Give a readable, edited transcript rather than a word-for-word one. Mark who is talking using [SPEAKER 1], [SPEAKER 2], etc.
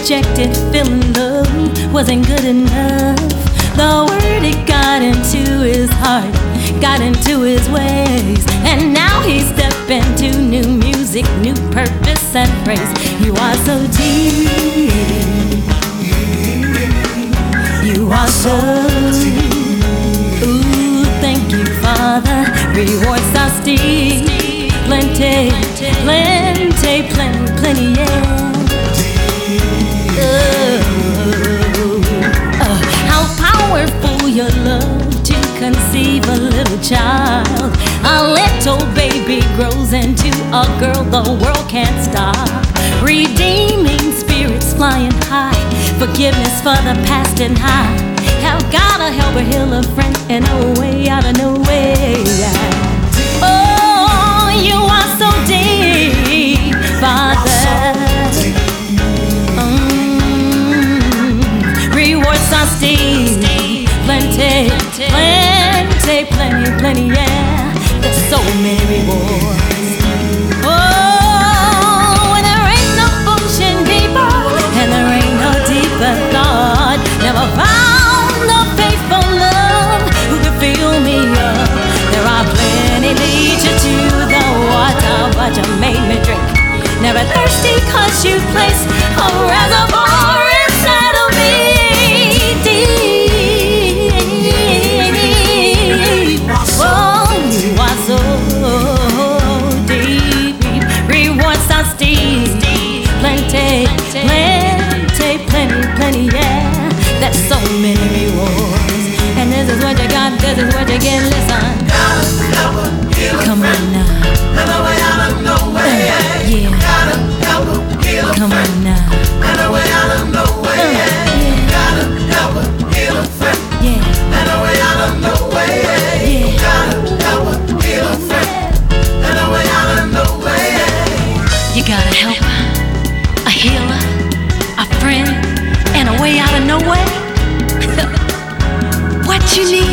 [SPEAKER 1] rejected, feeling love wasn't good enough. The word, it got into his heart, got into his ways, and now he's stepping to new music, new purpose and praise. You are so deep, you are so deep. Ooh, thank you, Father. Rewards are steep, plenty, plenty, plenty, plenty, yeah. How powerful your love to conceive a little child. A little baby grows into a girl the world can't stop. Redeeming spirits flying high, forgiveness for the past and high. Have gotta help her heal a friend in a way out of no way. Oh, you are so deep, Father. Rewards are steep, plenty, plenty, plenty, plenty, yeah. There's so many rewards. Oh, and there ain't no ocean deeper, and there ain't no deeper thought. Never found a faithful love who could fill me up. There are plenty lead you to the water, but you made me drink. Never thirsty 'cause you placed a reservoir inside of me. Oh, you are so deep. Rewards are steep, plenty, plenty, plenty, plenty, yeah. That's so many rewards. And this is what you got, this is what you get, listen. Come on now. Yeah. Come on now. You got a helper, a healer, a friend, and a way out of nowhere. What you need